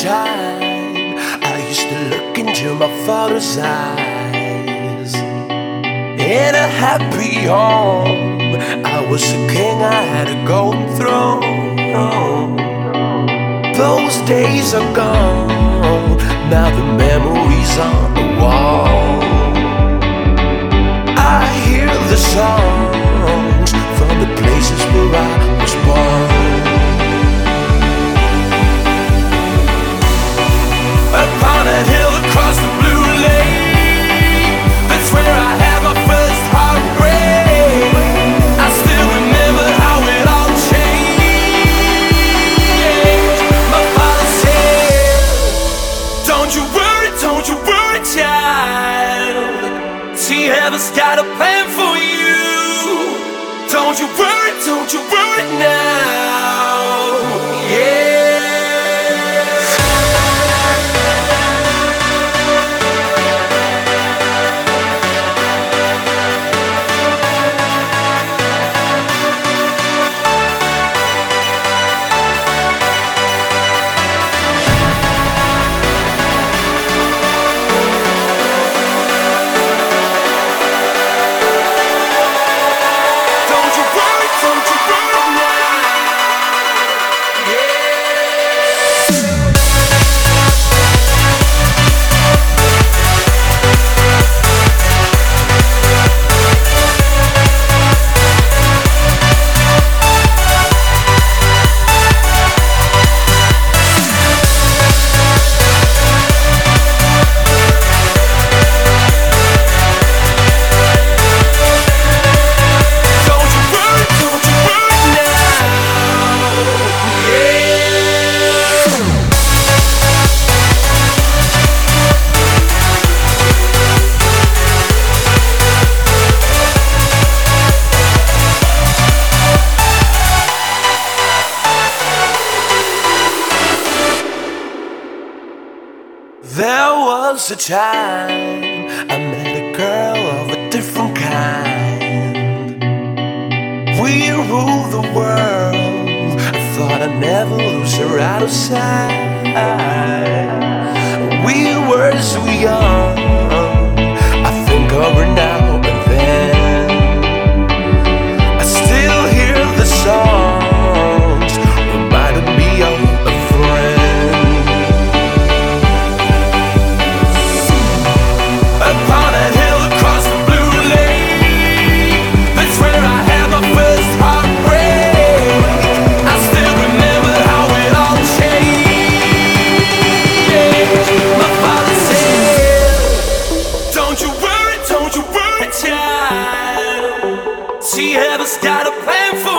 time I used to look into my father's eyes. In a happy home, I was a king, I had a golden throne. Those days are gone, now the memories on the wall. I hear the songs from the places where I was born. Upon a hill across the blue lake, that's where I had my first heartbreak. I still remember how it all changed. My father said, don't you worry, child. See, heaven's got a plan for you. Don't you worry now. Yeah. There was a time I met a girl of a different kind. We ruled the world. I thought I'd never lose her out of sight. We were so young. I think of her now and then. I still hear the songs reminding me of a friend. Upon a hill across the blue lake, that's where I had my first heartbreak. I still remember how it all changed. My father said, don't you worry, child. See, heaven's got a plan for